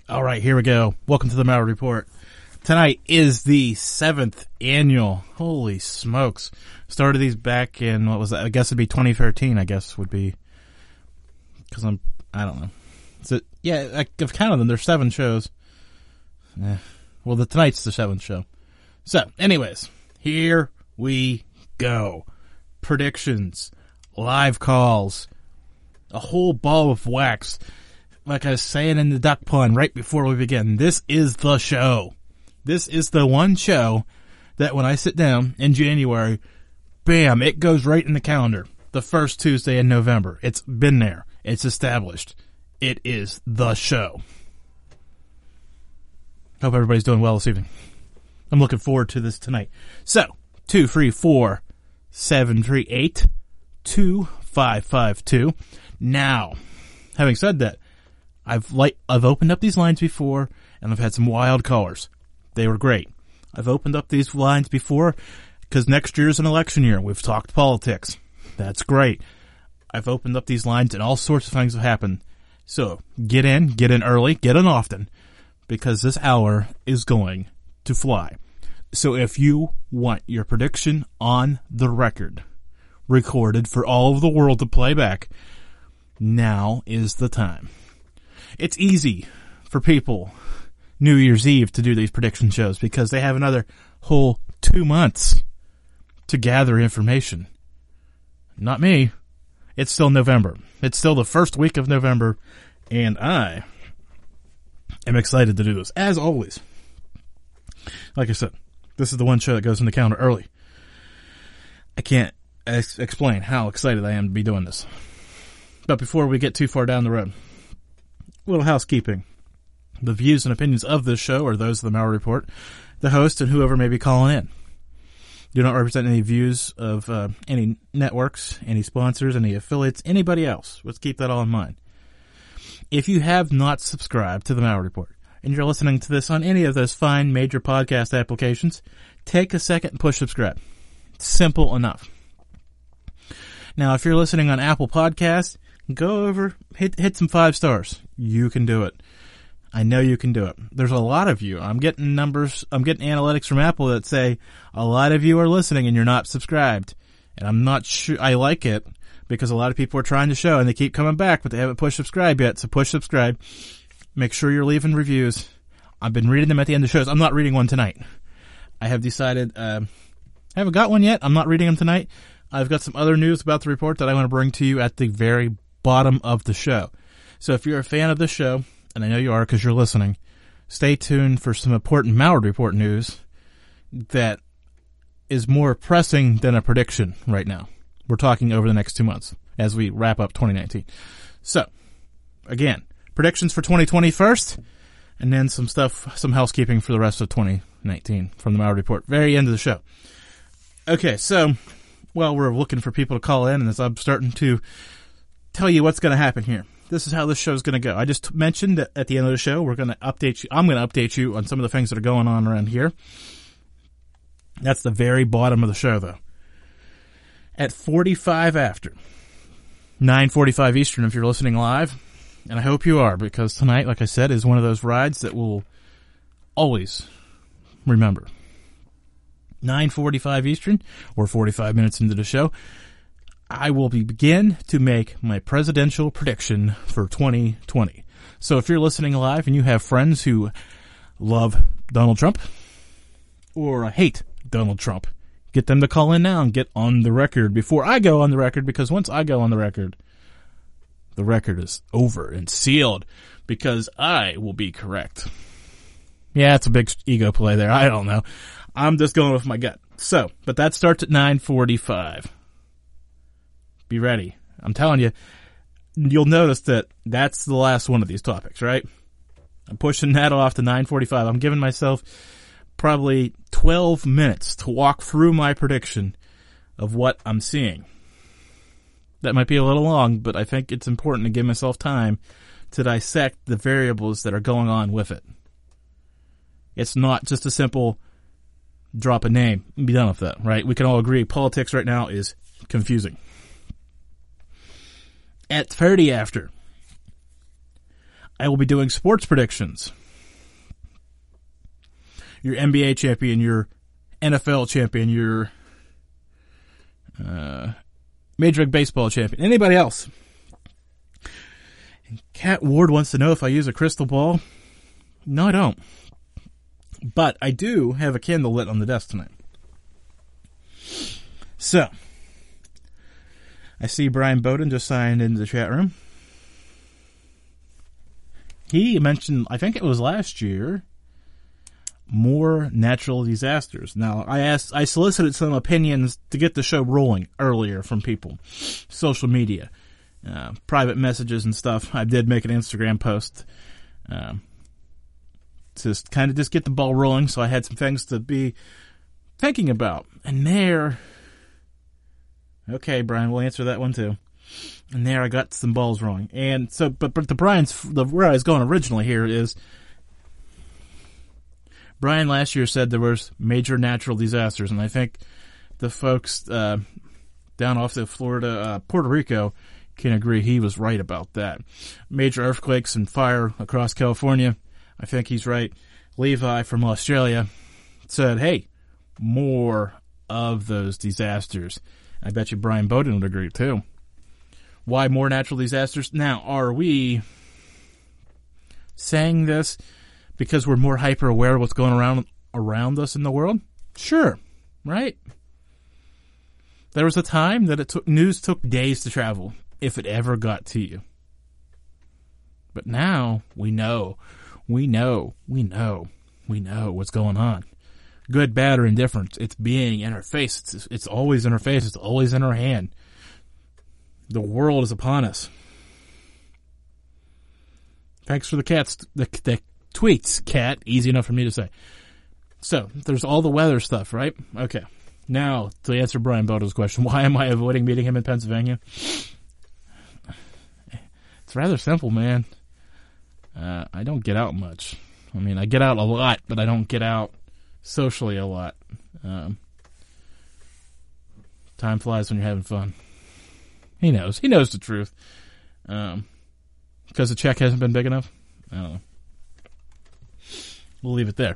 All right, here we go. Welcome to the Mallory Report. Tonight is the 7th annual. Holy smokes. Started these back in, what was that? I guess it'd be 2013, I guess would be. Because I don't know. So, yeah, I've counted them. There's 7 shows. Well, tonight's the 7th show. So, anyways, here we go. Predictions, live calls, a whole ball of wax. Like I was saying in the duck pond right before we begin, this is the show. This is the one show that when I sit down in January, bam, it goes right in the calendar. The first Tuesday in November. It's been there. It's established. It is the show. Hope everybody's doing well this evening. I'm looking forward to this tonight. So, 234-738-2552. Now, having said that, I've opened up these lines before, and I've had some wild callers. They were great. I've opened up these lines before because next year's an election year. We've talked politics. That's great. I've opened up these lines, and all sorts of things have happened. So get in early, get in often, because this hour is going to fly. So if you want your prediction on the record, recorded for all of the world to play back, now is the time. It's easy for people New Year's Eve to do these prediction shows because they have another whole 2 months to gather information. Not me. It's still November. It's still the first week of November, and I am excited to do this, as always. Like I said, this is the one show that goes in the calendar early. I can't explain how excited I am to be doing this. But before we get too far down the road, a little housekeeping. The views and opinions of this show are those of the Mallory Report, the host, and whoever may be calling in. Do not represent any views of any networks, any sponsors, any affiliates, anybody else. Let's keep that all in mind. If you have not subscribed to the Mallory Report, and you're listening to this on any of those fine major podcast applications, take a second and push subscribe. Simple enough. Now, if you're listening on Apple Podcasts, go over, hit some 5 stars. You can do it. I know you can do it. There's a lot of you. I'm getting numbers, I'm getting analytics from Apple that say a lot of you are listening and you're not subscribed. And I'm not sure, I like it because a lot of people are trying the show and they keep coming back, but they haven't pushed subscribe yet. So push subscribe. Make sure you're leaving reviews. I've been reading them at the end of the shows. I'm not reading one tonight. I have decided, I haven't got one yet. I'm not reading them tonight. I've got some other news about the report that I want to bring to you at the very bottom of the show. So if you're a fan of the show, and I know you are because you're listening, stay tuned for some important Mallory Report news that is more pressing than a prediction right now. We're talking over the next 2 months as we wrap up 2019. So, again, predictions for 2020 first, and then some housekeeping for the rest of 2019 from the Mallory Report. Very end of the show. Okay, so, well, we're looking for people to call in, and as I'm starting to tell you what's going to happen here. This is how this show is going to go. I just mentioned that at the end of the show, we're going to update you. I'm going to update you on some of the things that are going on around here. That's the very bottom of the show, though. At 45 after, 9:45 Eastern, if you're listening live, and I hope you are, because tonight, like I said, is one of those rides that we'll always remember. 9:45 Eastern, or 45 minutes into the show, I will begin to make my presidential prediction for 2020. So if you're listening live and you have friends who love Donald Trump or hate Donald Trump, get them to call in now and get on the record before I go on the record, because once I go on the record is over and sealed because I will be correct. Yeah, it's a big ego play there. I don't know. I'm just going with my gut. So, but that starts at 9:45. Be ready. I'm telling you, you'll notice that that's the last one of these topics, right? I'm pushing that off to 9:45. I'm giving myself probably 12 minutes to walk through my prediction of what I'm seeing. That might be a little long, but I think it's important to give myself time to dissect the variables that are going on with it. It's not just a simple drop a name and be done with that, right? We can all agree politics right now is confusing. At 30 after, I will be doing sports predictions. your NBA champion, your NFL champion, your Major League Baseball champion, anybody else. And Cat Ward wants to know if I use a crystal ball. No, I don't. But I do have a candle lit on the desk tonight. So, I see Brian Bowden just signed into the chat room. He mentioned, I think it was last year, more natural disasters. Now, I solicited some opinions to get the show rolling earlier from people. Social media, private messages and stuff. I did make an Instagram post to kind of just get the ball rolling, so I had some things to be thinking about. And there, okay, Brian, we'll answer that one too. And there I got some balls rolling. And so, but where I was going originally here is, Brian last year said there was major natural disasters, and I think the folks down off the Florida, Puerto Rico can agree he was right about that. Major earthquakes and fire across California, I think he's right. Levi from Australia said, hey, more of those disasters. I bet you Brian Bowden would agree too. Why more natural disasters? Now, are we saying this because we're more hyper aware of what's going around us in the world? Sure, right? There was a time that news took days to travel, if it ever got to you. But now we know what's going on. Good, bad, or indifferent. It's being in our face. It's always in our face. It's always in our hand. The world is upon us. Thanks for the tweets, Cat. Easy enough for me to say. So, there's all the weather stuff, right? Okay. Now, to answer Brian Bowden's question, why am I avoiding meeting him in Pennsylvania? It's rather simple, man. I don't get out much. I mean, I get out a lot, but I don't get out socially a lot. Time flies when you're having fun. He knows the truth. Because the check hasn't been big enough? I don't know. We'll leave it there.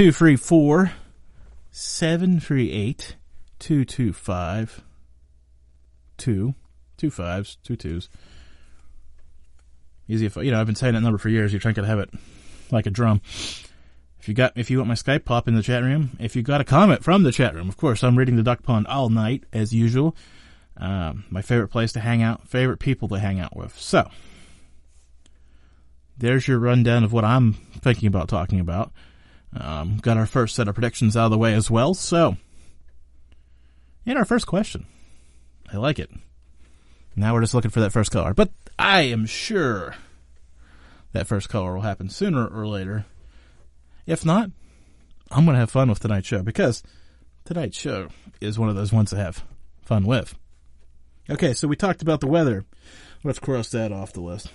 234-738-225. 2 5s, 2 2s. Easy if, I've been saying that number for years. You're trying to have it like a drum. If you want my Skype, pop in the chat room. If you got a comment from the chat room, of course, I'm reading the Duck Pond all night, as usual. My favorite place to hang out, favorite people to hang out with. So, there's your rundown of what I'm thinking about talking about. Got our first set of predictions out of the way as well. So, and our first question. I like it. Now we're just looking for that first caller. But I am sure that first caller will happen sooner or later. If not, I'm going to have fun with tonight's show, because tonight's show is one of those ones to have fun with. Okay, so we talked about the weather. Let's cross that off the list.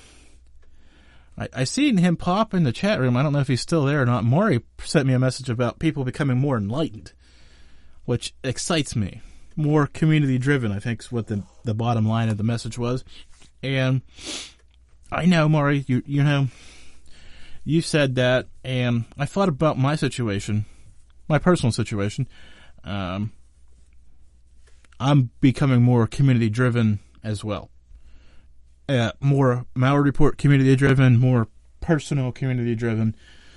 I seen him pop in the chat room. I don't know if he's still there or not. Maury sent me a message about people becoming more enlightened, which excites me. More community-driven, I think, is what the bottom line of the message was. And I know, Maury, you said that, and I thought about my situation, my personal situation. I'm becoming more community-driven as well. More Malware Report community-driven, more personal community-driven.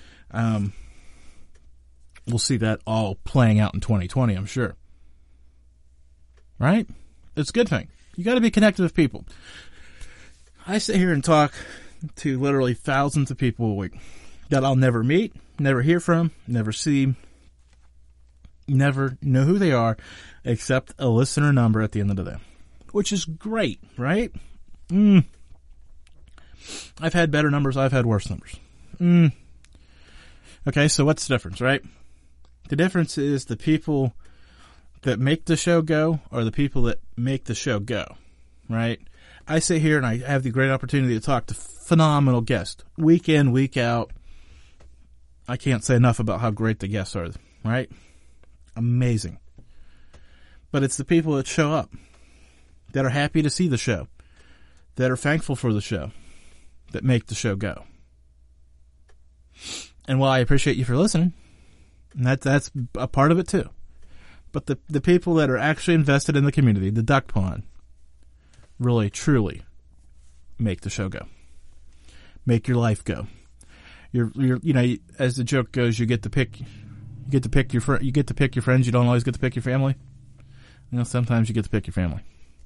We'll see that all playing out in 2020, I'm sure. Right? It's a good thing. You got to be connected with people. I sit here and talk to literally thousands of people a week that I'll never meet, never hear from, never see, never know who they are, except a listener number at the end of the day, which is great, right? I've had better numbers. I've had worse numbers. Okay, so what's the difference, right? The difference is the people that make the show go or the people that make the show go, right? I sit here and I have the great opportunity to talk to phenomenal guests week in, week out. I can't say enough about how great the guests are, right? Amazing. But it's the people that show up, that are happy to see the show, that are thankful for the show, that make the show go. And while I appreciate you for listening, And that's a part of it too. But the people that are actually invested in the community, the duck pond, really, truly make the show go. Make your life go. You're as the joke goes, you get to pick your friends. You don't always get to pick your family. Sometimes you get to pick your family.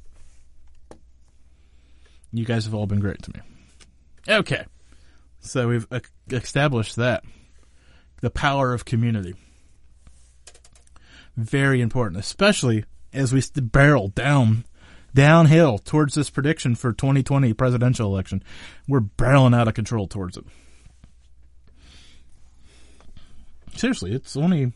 You guys have all been great to me. Okay. So we've established that. The power of community. Very important, especially as we barrel downhill towards this prediction for 2020 presidential election. We're barreling out of control towards it. Seriously, it's only,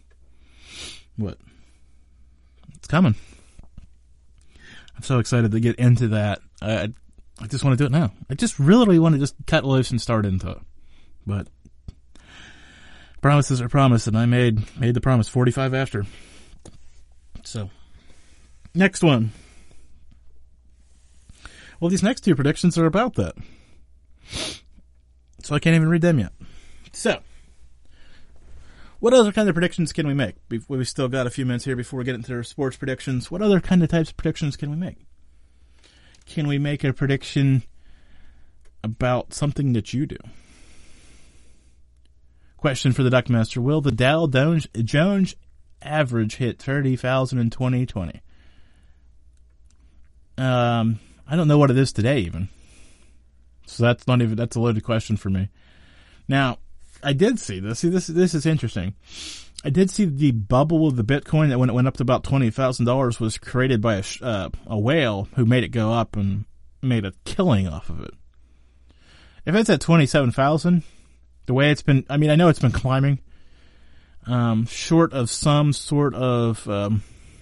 it's coming. I'm so excited to get into that. I just want to do it now. I just really want to just cut loose and start into it. But promises are promised, and I made the promise 45 after. So, next one. Well, these next two predictions are about that. So I can't even read them yet. So, what other kind of predictions can we make? We've still got a few minutes here before we get into our sports predictions. What other kind of types of predictions can we make? Can we make a prediction about something that you do? Question for the Duckmaster. Will the Dow Jones average hit 30,000 in 2020? I don't know what it is today even. So that's a loaded question for me. Now, I did see this. See, this is interesting. I did see the bubble of the Bitcoin that when it went up to about $20,000 was created by a whale who made it go up and made a killing off of it. If it's at 27,000, the way it's been, I know it's been climbing, short of some sort of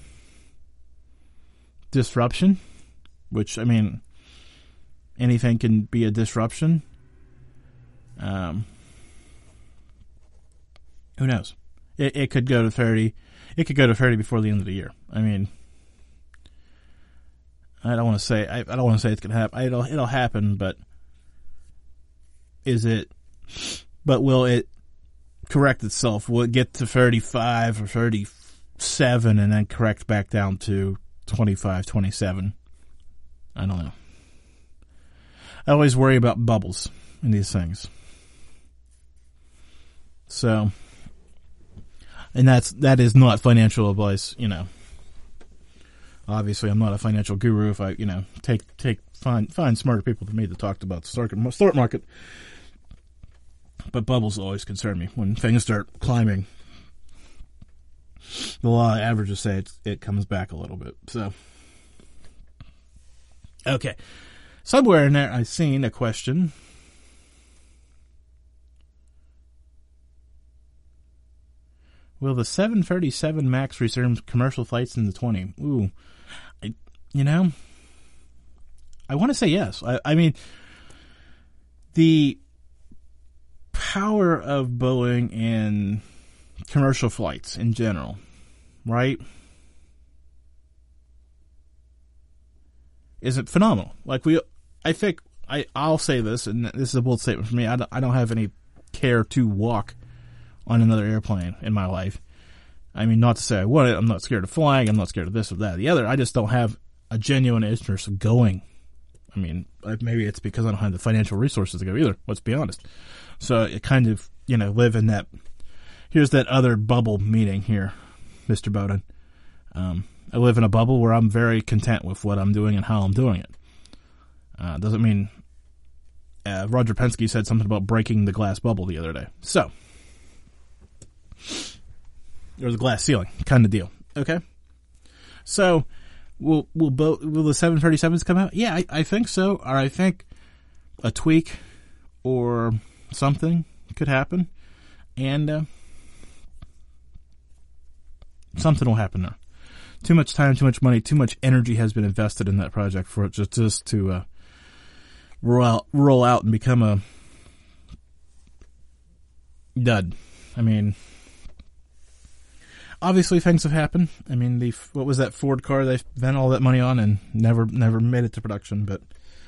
disruption, which, anything can be a disruption. Who knows? It could go to 30. It could go to 30 before the end of the year. I don't want to say it's going to happen. It'll happen, but will it correct itself? Will it get to 35 or 37 and then correct back down to 25, 27? I don't know. I always worry about bubbles in these things. So, and that is not financial advice, Obviously, I'm not a financial guru. If I, find smarter people than me that talked about the stock market. But bubbles always concern me. When things start climbing, the law of averages say it comes back a little bit. So, okay. Somewhere in there, I've seen a question. Will the 737 MAX resume commercial flights in the 20? Ooh, I want to say yes. The power of Boeing and commercial flights in general, right? Is it phenomenal? I'll say this, and this is a bold statement for me. I don't have any care to walk on another airplane in my life. Not to say I want it. I'm not scared of flying. I'm not scared of this or that or the other. I just don't have a genuine interest of going. Maybe it's because I don't have the financial resources to go either. Let's be honest. So it kind of, live in that. Here's that other bubble meeting here, Mr. Bowden. I live in a bubble where I'm very content with what I'm doing and how I'm doing it. Doesn't mean Roger Penske said something about breaking the glass bubble the other day. So, there's a glass ceiling kind of deal. Okay? So, will the 737s come out? Yeah, I think so. Or I think a tweak or something could happen. And something will happen there. Too much time, too much money, too much energy has been invested in that project for it just to roll out and become a dud. Obviously things have happened. What was that Ford car they spent all that money on and never made it to production? But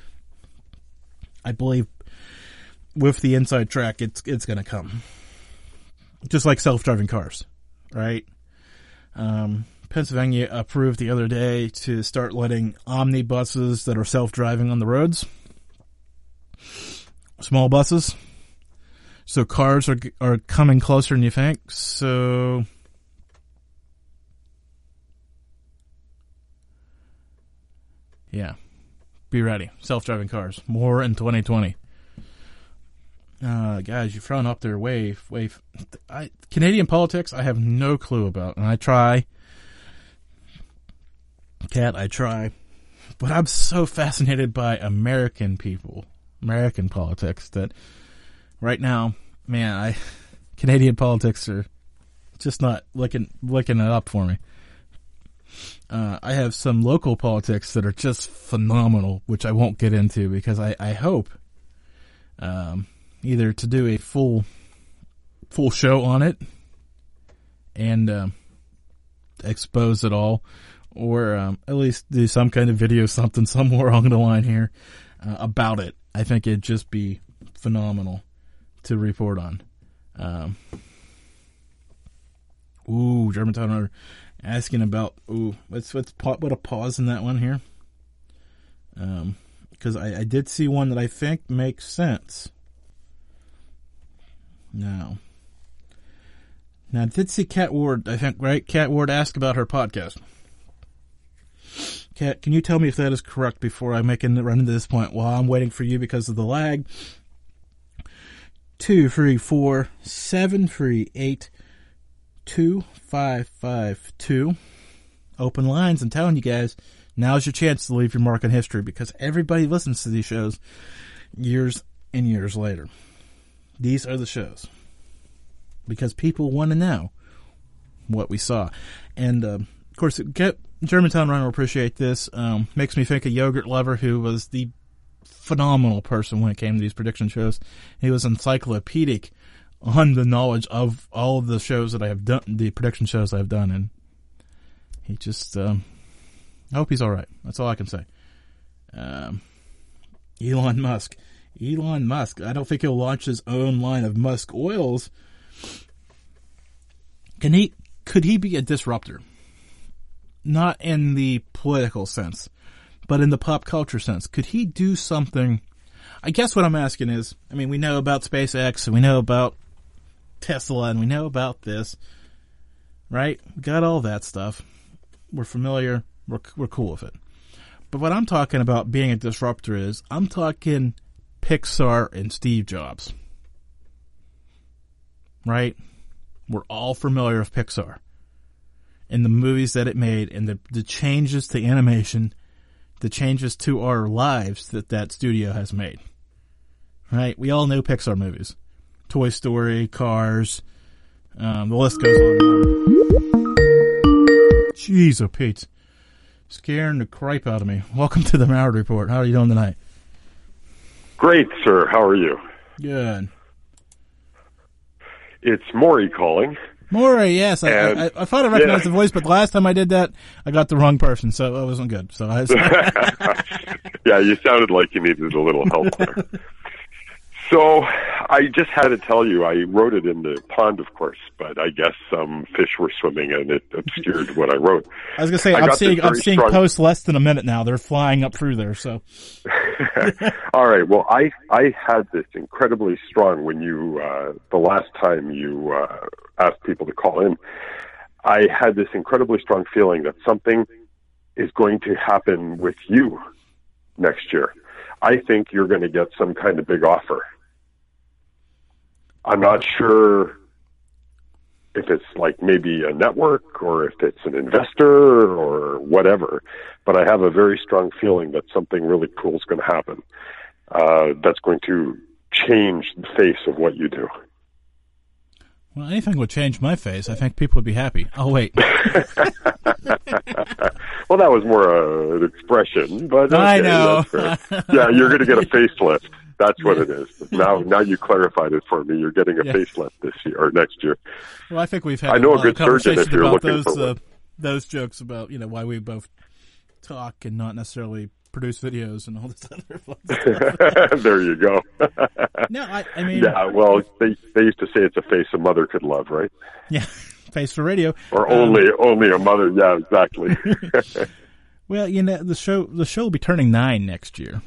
I believe with the inside track, it's going to come. Just like self-driving cars. right? Pennsylvania approved the other day to start letting omnibuses that are self-driving on the roads. Small buses. So cars are coming closer than you think. So yeah, be ready. Self-driving cars. More in 2020. Guys, you've thrown up there wave. Canadian politics, I have no clue about. And I try. Kat, I try. But I'm so fascinated by American people, American politics, that right now, man, Canadian politics are just not licking it up for me. I have some local politics that are just phenomenal, which I won't get into because I hope either to do a full show on it and expose it all, or at least do some kind of video, something somewhere along the line here about it. I think it'd just be phenomenal to report on. Germantown are asking about. Let's put a pause in that one here, because I did see one that I think makes sense. Now I did see Kat Ward, I think, right? Kat Ward asked about her podcast. Kat, can you tell me if that is correct before I run into this point? While I'm waiting for you because of the lag. 234-738-2552. Open lines. I'm telling you guys, now's your chance to leave your mark on history because everybody listens to these shows years and years later. These are the shows because people want to know what we saw. And, of course, Germantown Run will appreciate this. Makes me think of Yogurt Lover, who was the phenomenal person when it came to these prediction shows. He was encyclopedic on the knowledge of all of the shows that I have done, the prediction shows I've done, and he just, I hope he's all right. That's all I can say. Elon Musk, I don't think he'll launch his own line of Musk oils. Could he be a disruptor? Not in the political sense, but in the pop culture sense. Could he do something? I guess what I'm asking is, I mean, we know about SpaceX, and we know about Tesla, and we know about this, right? We got all that stuff. We're familiar. We're cool with it. But what I'm talking about being a disruptor is, I'm talking Pixar and Steve Jobs. Right? We're all familiar with Pixar and the movies that it made and the changes to animation, the changes to our lives that studio has made. Right? We all know Pixar movies. Toy Story, Cars, the list goes on and on. Jeez, oh Pete. Scaring the cripe out of me. Welcome to the Maury Report. How are you doing tonight? Great, sir. How are you? Good. It's Maury calling. Maury, yes. I thought I recognized the voice, but the last time I did that, I got the wrong person, so it wasn't good. So Yeah, you sounded like you needed a little help there. So I just had to tell you, I wrote it in the pond, of course, but I guess some fish were swimming and it obscured what I wrote. I was going to say, I'm seeing posts less than a minute now. They're flying up through there, so. All right. Well, I had this incredibly strong when you, the last time you asked people to call in, I had this incredibly strong feeling that something is going to happen with you next year. I think you're going to get some kind of big offer. I'm not sure if it's like maybe a network or if it's an investor or whatever, but I have a very strong feeling that something really cool is going to happen. That's going to change the face of what you do. Well, anything would change my face. I think people would be happy. Oh, wait. Well, that was more an expression, but okay, I know. Yeah, you're going to get a facelift. That's what it is. Now you clarified it for me. You're getting a facelift this year or next year. Well, I think we've had a good surgeon if you're looking for those jokes about why we both talk and not necessarily produce videos and all this other fun stuff. There you go. No, I mean, yeah. Well, they used to say it's a face a mother could love, right? Yeah, face for radio. Or only a mother. Yeah, exactly. Well, the show will be turning 9 next year.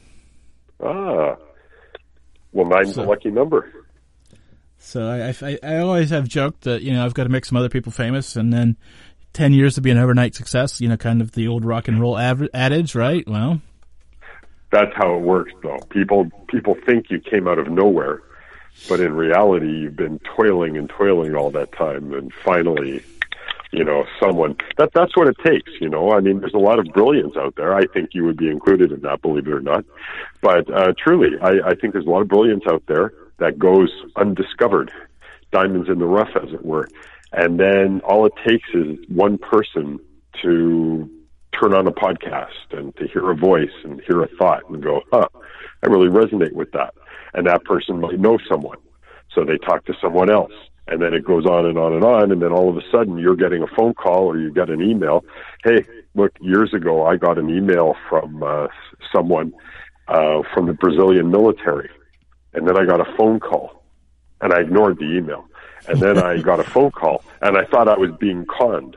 Ah, well, 9's a lucky number. So I always have joked that, I've got to make some other people famous, and then 10 years to be an overnight success, kind of the old rock and roll adage, right? Well, that's how it works, though. People think you came out of nowhere, but in reality, you've been toiling and toiling all that time, and finally, someone, that's what it takes, I mean, there's a lot of brilliance out there. I think you would be included in that, believe it or not. But truly, I think there's a lot of brilliance out there that goes undiscovered, diamonds in the rough, as it were. And then all it takes is one person to turn on a podcast and to hear a voice and hear a thought and go, I really resonate with that. And that person might know someone. So they talk to someone else. And then it goes on and on and on. And then all of a sudden you're getting a phone call or you get an email. Hey, look, years ago I got an email from someone from the Brazilian military. And then I got a phone call and I ignored the email. And then I got a phone call and I thought I was being conned.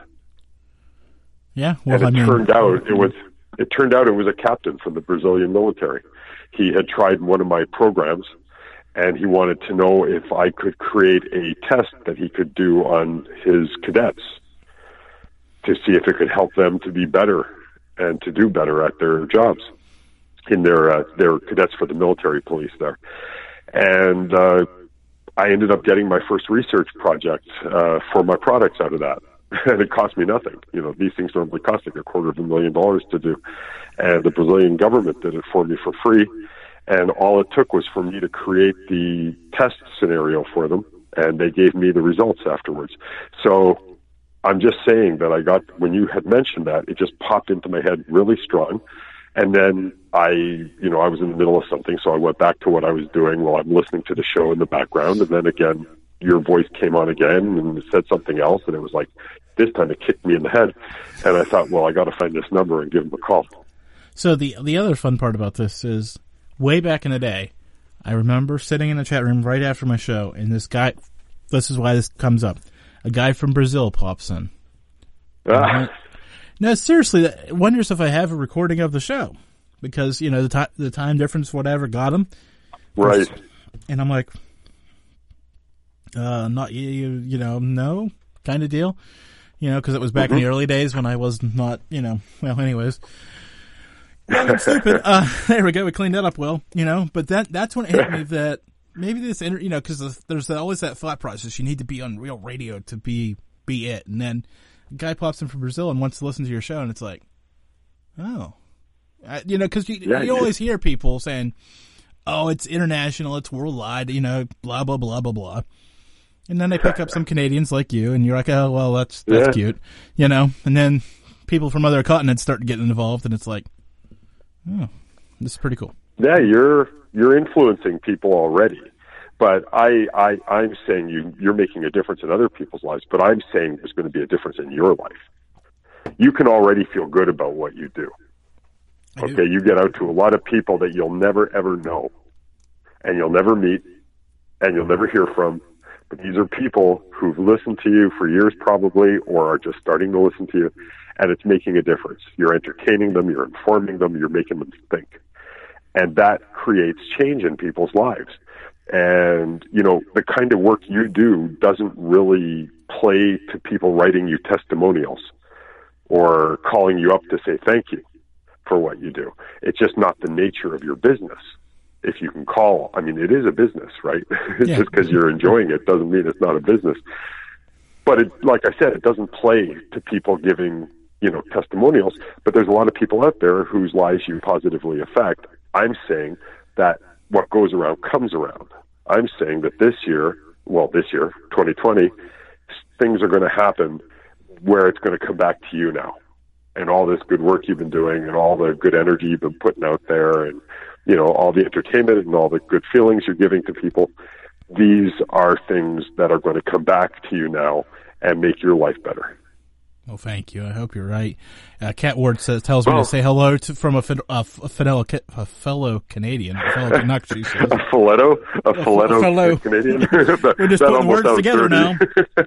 Yeah. Well, and it turned out it was a captain from the Brazilian military. He had tried one of my programs and he wanted to know if I could create a test that he could do on his cadets to see if it could help them to be better and to do better at their jobs in their cadets for the military police there. And I ended up getting my first research project for my products out of that. And it cost me nothing. These things normally cost like $250,000 to do. And the Brazilian government did it for me for free. And all it took was for me to create the test scenario for them. And they gave me the results afterwards. So I'm just saying that when you had mentioned that, it just popped into my head really strong. And then I was in the middle of something, so I went back to what I was doing while I'm listening to the show in the background. And then again, your voice came on again and said something else. And it was like, this time it kicked me in the head. And I thought, well, I got to find this number and give them a call. So the other fun part about this is way back in the day, I remember sitting in a chat room right after my show, and this guy, this is why this comes up, a guy from Brazil pops in. No, seriously, wonders if I have a recording of the show because, the time difference, whatever, got him. Right. And I'm like, not no kind of deal, because it was back in the early days when I was not, well, anyways. Well, I'm stupid. There we go. We cleaned that up well, but that's when it hit me that maybe this, because there's always that thought process. You need to be on real radio to be it. And then a guy pops in from Brazil and wants to listen to your show, and it's like, oh, because you always hear people saying, oh, it's international, it's worldwide, blah, blah, blah, blah, blah. And then they pick up some Canadians like you, and you're like, oh, well, that's cute, and then people from other continents start getting involved, and it's like, oh, this is pretty cool. Yeah, you're influencing people already. But I'm saying you're making a difference in other people's lives, but I'm saying there's going to be a difference in your life. You can already feel good about what you do. Okay, you get out to a lot of people that you'll never, ever know, and you'll never meet, and you'll never hear from. But these are people who've listened to you for years probably, or are just starting to listen to you, and it's making a difference. You're entertaining them, you're informing them, you're making them think. And that creates change in people's lives. And, the kind of work you do doesn't really play to people writing you testimonials or calling you up to say thank you for what you do. It's just not the nature of your business. If you can call, it is a business, right? Yeah. Just because you're enjoying it doesn't mean it's not a business. But like I said, it doesn't play to people giving, testimonials. But there's a lot of people out there whose lives you positively affect. I'm saying that what goes around comes around. I'm saying that this year, 2020, things are going to happen where it's going to come back to you now. And all this good work you've been doing and all the good energy you've been putting out there and, all the entertainment and all the good feelings you're giving to people, these are things that are going to come back to you now and make your life better. Well, thank you. I hope you're right. Cat Ward tells me to say hello from a fellow Canadian. A fellow Canadian. We're just putting words together now.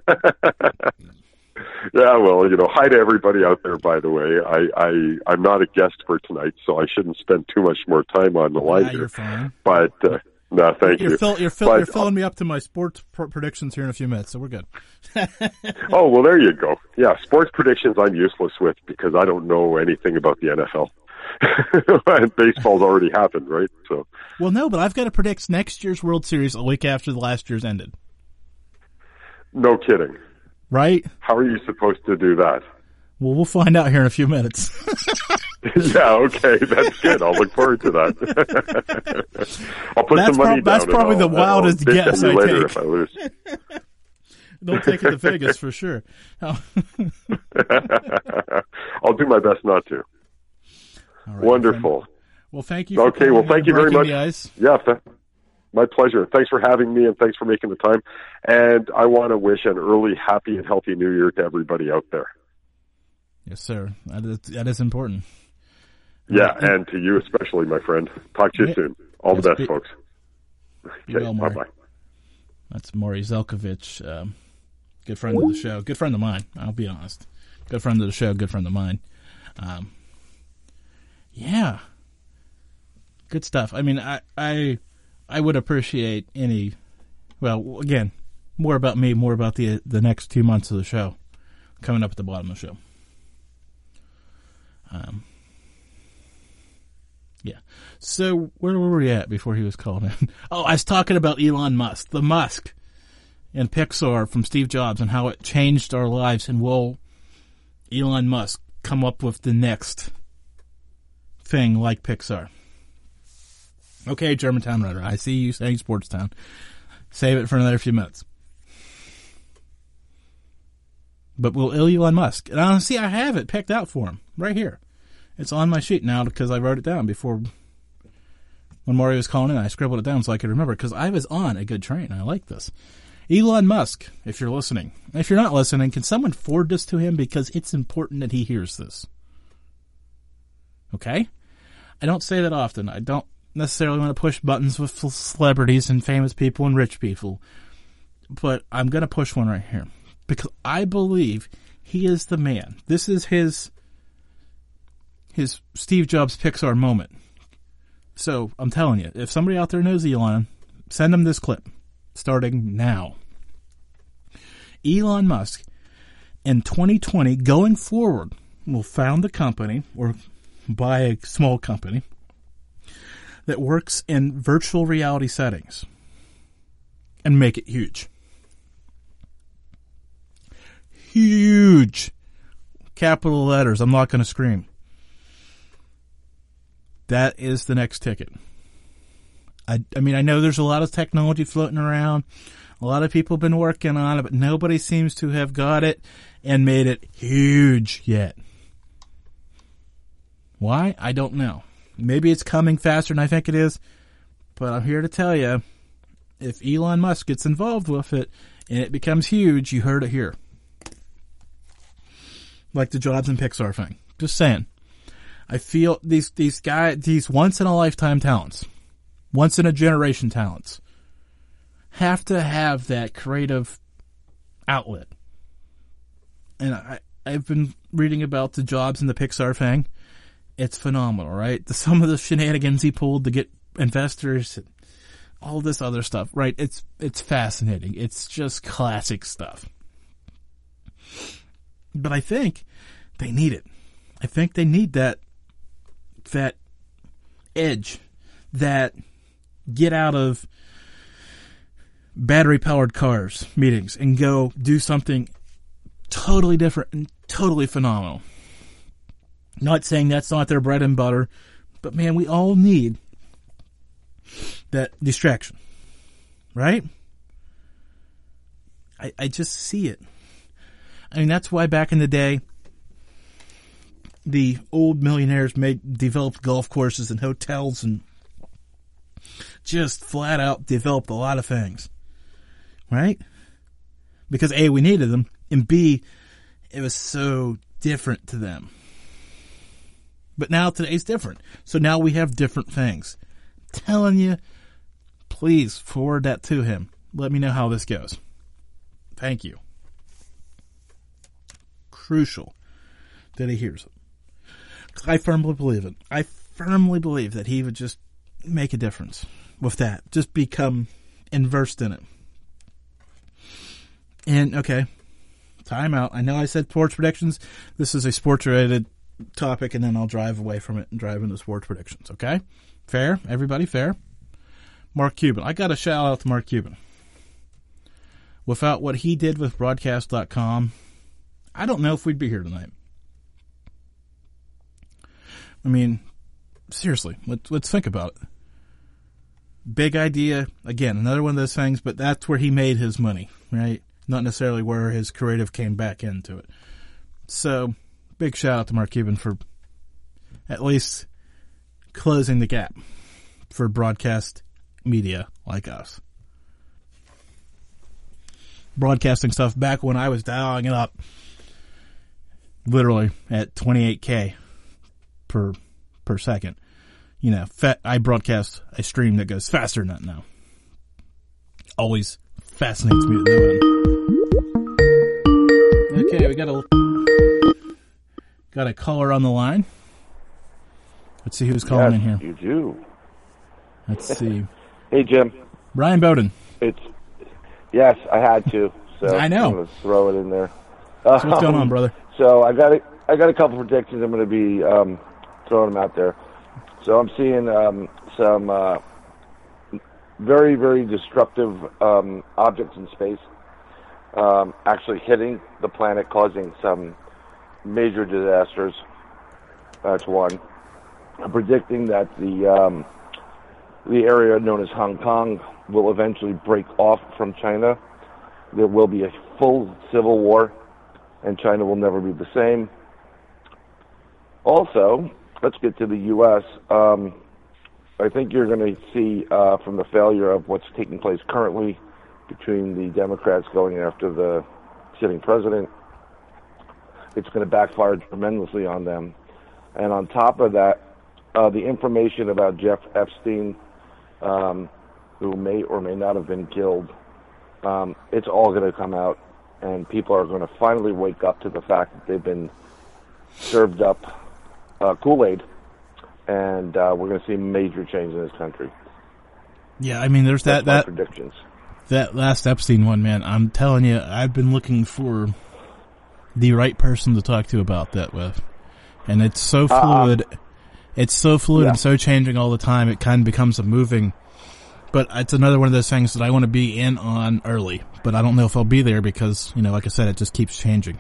Yeah, well, hi to everybody out there, by the way. I'm not a guest for tonight, so I shouldn't spend too much more time on the line here. You're fine. But, no, thank you. You're filling me up to my sports predictions here in a few minutes, so we're good. Oh, well, there you go. Yeah, sports predictions I'm useless with because I don't know anything about the NFL. And baseball's already happened, right? So. Well, no, but I've got to predict next year's World Series a week after the last year's ended. No kidding. Right? How are you supposed to do that? Well, we'll find out here in a few minutes. Yeah, okay, that's good. I'll look forward to that. I'll put some money down. That's probably the wildest guess I take. If I lose. Don't take it to Vegas for sure. I'll do my best not to. All right, wonderful. Well, thank you. Okay, well, thank you very much. Yeah, my pleasure. Thanks for having me, and thanks for making the time. And I want to wish an early, happy, and healthy New Year to everybody out there. Yes, sir. That is important. Yeah, and to you especially, my friend. Talk to you soon. All the best, folks. Okay, well, bye-bye. That's Maury Zelkovich, good friend of the show. Good friend of mine, I'll be honest. Good friend of the show, good friend of mine. Yeah. Good stuff. I mean, I would appreciate any, well, again, more about me, more about the next 2 months of the show coming up at the bottom of the show. Yeah. So where were we at before he was called in? Oh, I was talking about Elon Musk, the Musk and Pixar from Steve Jobs and how it changed our lives, and will Elon Musk come up with the next thing like Pixar? Okay, Germantown Runner, I see you saying Sportstown. Save it for another few minutes. But will Elon Musk? And honestly, I have it picked out for him right here. It's on my sheet now because I wrote it down before when Maury was calling in. I scribbled it down so I could remember because I was on a good train. I like this. Elon Musk, if you're listening. If you're not listening, can someone forward this to him because it's important that he hears this? Okay? I don't say that often. I don't necessarily want to push buttons with celebrities and famous people and rich people. But I'm going to push one right here because I believe he is the man. This is his Steve Jobs Pixar moment. So I'm telling you, if somebody out there knows Elon, send him this clip starting now. Elon Musk in 2020 going forward will found a company or buy a small company that works in virtual reality settings and make it huge. Huge. Capital letters. I'm not going to scream. That is the next ticket. I mean, I know there's a lot of technology floating around. A lot of people have been working on it, but nobody seems to have got it and made it huge yet. Why? I don't know. Maybe it's coming faster than I think it is, but I'm here to tell you, if Elon Musk gets involved with it and it becomes huge, you heard it here. Like the Jobs and Pixar thing. Just saying. I feel these guys, these once in a lifetime talents, once in a generation talents, have to have that creative outlet. And I've been reading about the Jobs and the Pixar thing. It's phenomenal, right? Some of the shenanigans he pulled to get investors, and all this other stuff, right? It's fascinating. It's just classic stuff. But I think they need it. I think they need that edge, that get out of battery-powered cars meetings and go do something totally different and totally phenomenal. Not saying that's not their bread and butter, but man, we all need that distraction, right? I just see it. I mean, that's why back in the day, the old millionaires developed golf courses and hotels and just flat out developed a lot of things, right? Because A, we needed them, and B, It was so different to them. But now today's different. So now we have different things. I'm telling you, please forward that to him. Let me know how this goes. Thank you. Crucial that he hears it. 'Cause I firmly believe it. I firmly believe that he would just make a difference with that. Just become immersed in it. And, okay, time out. I know I said sports predictions. This is a sports-related topic, and then I'll drive away from it and drive into sports predictions, okay? Fair? Everybody fair? Mark Cuban. I got to shout out to Mark Cuban. Without what he did with Broadcast.com, I don't know if we'd be here tonight. I mean, seriously, let's think about it. Big idea. Again, another one of those things, but that's where he made his money, right? Not necessarily where his creative came back into it. So, big shout out to Mark Cuban for at least closing the gap for broadcast media like us. Broadcasting stuff back when I was dialing it up literally at 28K per second. You know, I broadcast a stream that goes faster than that now. Always fascinates me to no end. Okay, we got a caller on the line. Let's see who's calling in here. You do. Let's see. Hey, Jim. Ryan Bowden. Yes, I had to. So I know. I'm going to throw it in there. So what's going on, brother? So I got a couple predictions. I'm going to be throwing them out there. So I'm seeing some very, very destructive objects in space actually hitting the planet, causing some major disasters. That's one. I'm predicting that the area known as Hong Kong will eventually break off from China. There will be a full civil war, and China will never be the same. Also, let's get to the U.S. I think you're going to see from the failure of what's taking place currently between the Democrats going after the sitting president, it's going to backfire tremendously on them. And on top of that, the information about Jeff Epstein, who may or may not have been killed, it's all going to come out, and people are going to finally wake up to the fact that they've been served up Kool-Aid, and we're going to see major change in this country. Yeah, I mean, there's that predictions. That last Epstein one, man. I'm telling you, I've been looking for the right person to talk to about that with, and it's so fluid. It's so fluid and so changing all the time. It kind of becomes a moving. But it's another one of those things that I want to be in on early. But I don't know if I'll be there because, you know, like I said, it just keeps changing.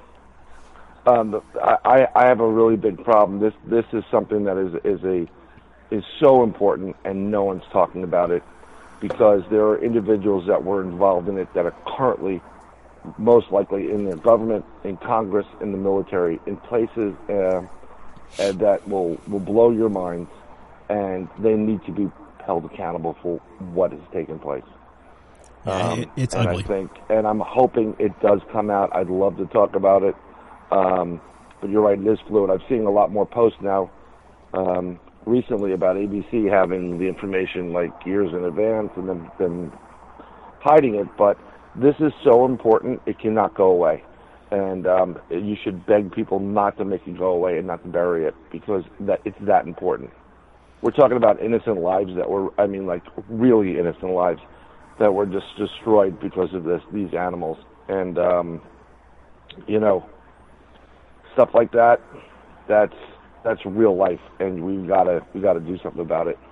I have a really big problem. This is something that is so important, and no one's talking about it because there are individuals that were involved in it that are currently most likely in the government, in Congress, in the military, in places and that will blow your minds, and they need to be held accountable for what has taken place. Yeah, it's ugly. And I'm hoping it does come out. I'd love to talk about it. But you're right, it is fluid. I'm seeing a lot more posts now recently about ABC having the information like years in advance and then hiding it. But this is so important, it cannot go away. And you should beg people not to make it go away and not to bury it because it's that important. We're talking about innocent lives that were, I mean, like really innocent lives that were just destroyed because of these animals. And, you know, stuff like that, that's real life, and we gotta do something about it.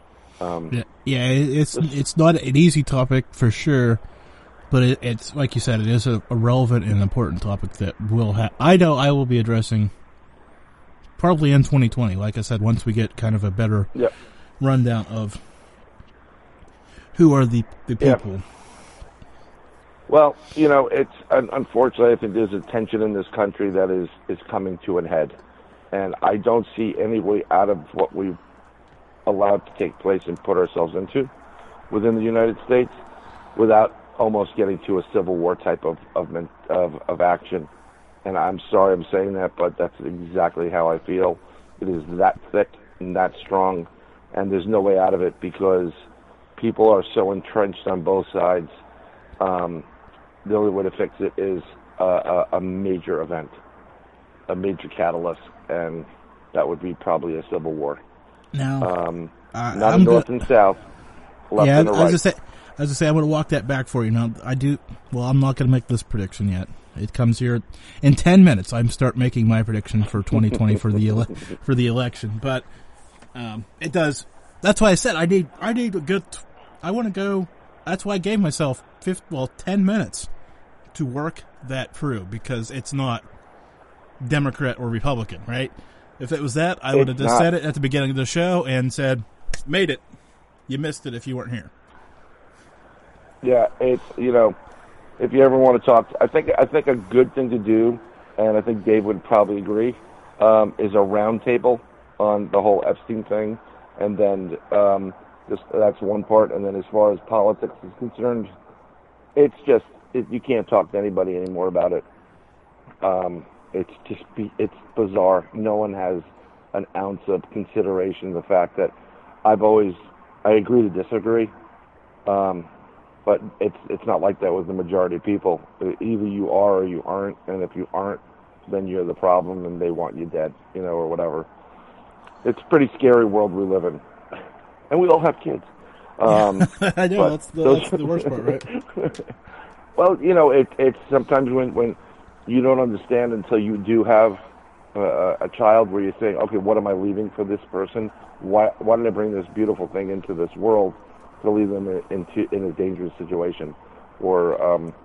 It's not an easy topic for sure, but it's like you said, it is a relevant and important topic that I know I will be addressing probably in 2020. Like I said, once we get kind of a better rundown of who are the people. Yeah. Well, you know, it's unfortunately, I think there's a tension in this country that is coming to an head, and I don't see any way out of what we've allowed to take place and put ourselves into within the United States without almost getting to a civil war type of action. and I'm sorry I'm saying that, but that's exactly how I feel. It is that thick and that strong, and there's no way out of it because people are so entrenched on both sides. The only way to fix it is a major event, a major catalyst, and that would be probably a civil war. Now, not a north and south, left and a right. As I say, I'm going to walk that back for you. Now, I'm not going to make this prediction yet. It comes here in 10 minutes. I'm start making my prediction for 2020 for the election. But it does. That's why I said I need a good. I want to go. That's why I gave myself 10 minutes to work that through because it's not Democrat or Republican, right? If it was that, I would have just said it at the beginning of the show and said, "Made it. You missed it if you weren't here." Yeah, it's if you ever want to talk, I think a good thing to do, and I think Dave would probably agree, is a round table on the whole Epstein thing, and then that's one part. And then as far as politics is concerned, it's just you can't talk to anybody anymore about it. It's bizarre. No one has an ounce of consideration. The fact that I agree to disagree. But it's not like that with the majority of people. Either you are or you aren't, and if you aren't, then you're the problem, and they want you dead, or whatever. It's a pretty scary world we live in, and we all have kids. I know that's the worst part, right? Well, it's sometimes when you don't understand until you do have a child, where you think, okay, what am I leaving for this person? Why did I bring this beautiful thing into this world? To leave them in a dangerous situation, or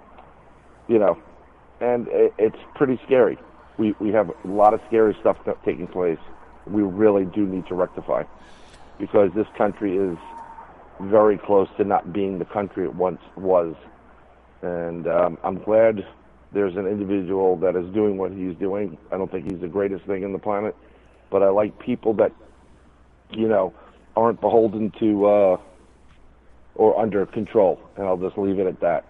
and it's pretty scary. We have a lot of scary stuff taking place. We really do need to rectify because this country is very close to not being the country it once was. And I'm glad there's an individual that is doing what he's doing. I don't think he's the greatest thing in the planet, but I like people that aren't beholden to. Or under control, and I'll just leave it at that.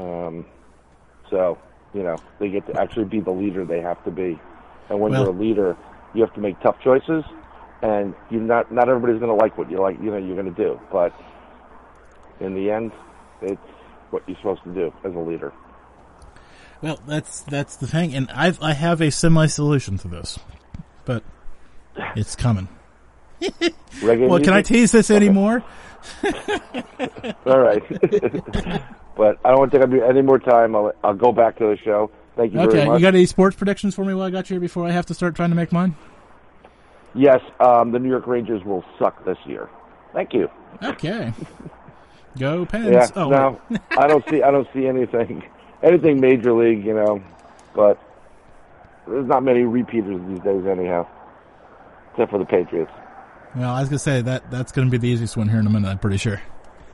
So, they get to actually be the leader they have to be. And when you're a leader, you have to make tough choices, and not everybody's going to like what you're going to do. But in the end, it's what you're supposed to do as a leader. Well, that's the thing, and I have a semi-solution to this, but it's coming. Well, can I tease this anymore? All right. But I don't want to take up any more time. I'll go back to the show. Thank you very much. Okay, you got any sports predictions for me while I got you here before I have to start trying to make mine? Yes, the New York Rangers will suck this year. Thank you. Okay. Go Pens. Yeah, oh, no, I don't see anything major league, but there's not many repeaters these days anyhow, except for the Patriots. Well, I was going to say that's going to be the easiest one here in a minute, I'm pretty sure.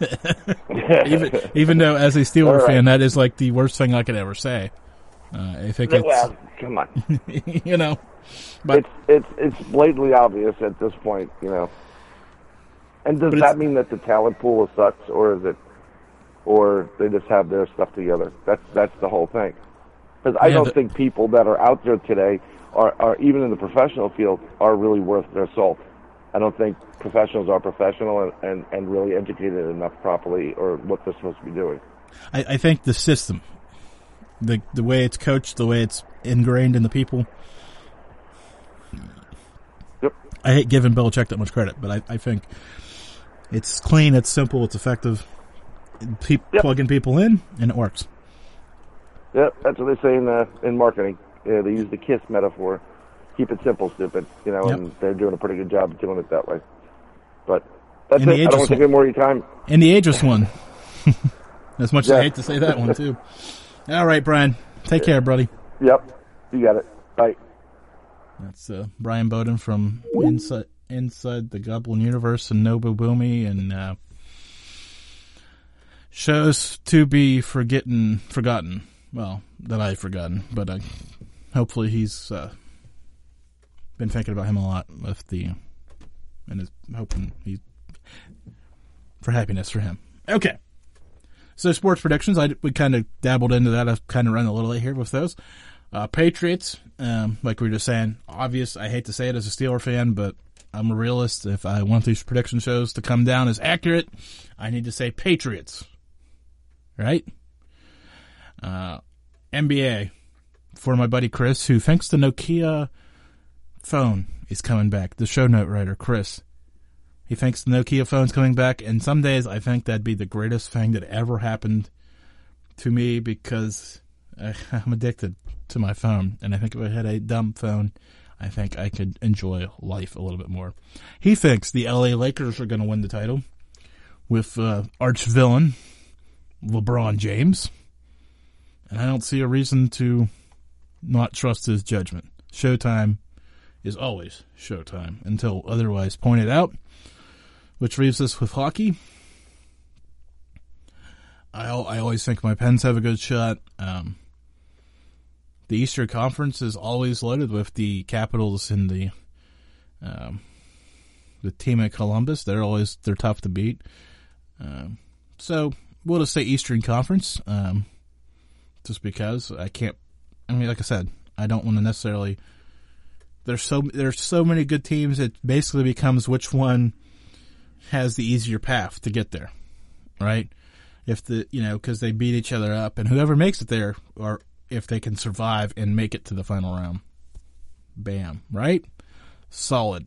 even though, as a Steelers fan, that is like the worst thing I could ever say. I think well, come on. But it's blatantly obvious at this point, And does that mean that the talent pool sucks, or they just have their stuff together? That's the whole thing. Because I don't think people that are out there today are even in the professional field are really worth their salt. I don't think professionals are professional and really educated enough properly or what they're supposed to be doing. I think the system, the way it's coached, the way it's ingrained in the people. Yep. I hate giving Belichick that much credit, but I think it's clean, it's simple, it's effective. Plugging people in, and it works. Yep, that's what they say in marketing. Yeah, they use the KISS metaphor. Keep it simple, stupid. And they're doing a pretty good job of doing it that way. But that's it. I don't want to take any more of your time. And the ageless one. As much as I hate to say that one, too. All right, Brian. Take care, buddy. Yep. You got it. Bye. That's Brian Bowden from Inside the Goblin Universe and Nobu Boomy and shows to be forgotten. Well, that I've forgotten, but hopefully he's been thinking about him a lot and is hoping for happiness for him. Okay. So sports predictions, we kind of dabbled into that. I've kind of run a little late here with those. Patriots, like we were just saying, obvious. I hate to say it as a Steeler fan, but I'm a realist. If I want these prediction shows to come down as accurate, I need to say Patriots. Right? NBA, for my buddy Chris, who thinks the Nokia phone is coming back. The show note writer, Chris. He thinks the Nokia phone's coming back, and some days I think that'd be the greatest thing that ever happened to me because I'm addicted to my phone. And I think if I had a dumb phone, I think I could enjoy life a little bit more. He thinks the LA Lakers are going to win the title with arch villain LeBron James. And I don't see a reason to not trust his judgment. Showtime is always Showtime until otherwise pointed out, which leaves us with hockey. I always think my Pens have a good shot. The Eastern Conference is always loaded with the Capitals and the team at Columbus. They're tough to beat. So we'll just say Eastern Conference, just because I can't. I mean, like I said, I don't want to necessarily. There's so many good teams. It basically becomes which one has the easier path to get there, right? Because they beat each other up, and whoever makes it there, or if they can survive and make it to the final round, bam, right? Solid.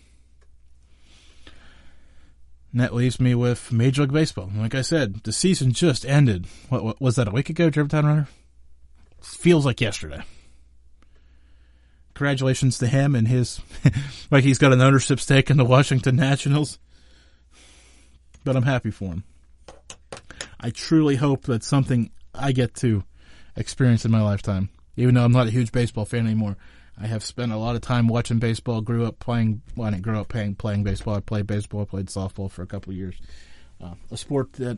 And that leaves me with Major League Baseball. Like I said, the season just ended. What was that, a week ago, Germantown Runner? Feels like yesterday. Congratulations to him and his, like he's got an ownership stake in the Washington Nationals. But I'm happy for him. I truly hope that's something I get to experience in my lifetime. Even though I'm not a huge baseball fan anymore, I have spent a lot of time watching baseball. Grew up playing. Well, I didn't grow up playing baseball. I played baseball. I played softball for a couple of years. A sport that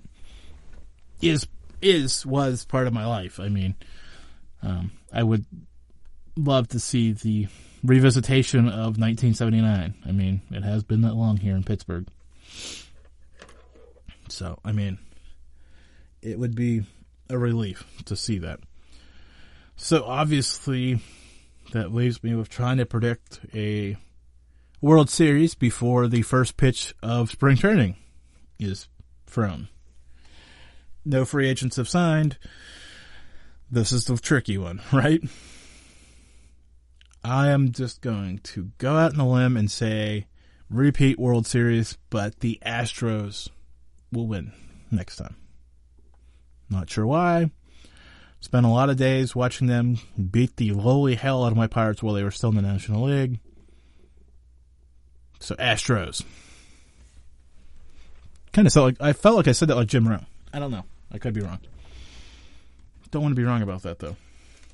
was part of my life. I mean, I would love to see the revisitation of 1979. I mean, it has been that long here in Pittsburgh. So, I mean, it would be a relief to see that. So, obviously, that leaves me with trying to predict a World Series before the first pitch of spring training is thrown. No free agents have signed. This is the tricky one, right? I am just going to go out on a limb and say repeat World Series, but the Astros will win next time. Not sure why. Spent a lot of days watching them beat the lowly hell out of my Pirates while they were still in the National League. So Astros. I felt like I said that like Jim Rowe. I don't know. I could be wrong. Don't want to be wrong about that though.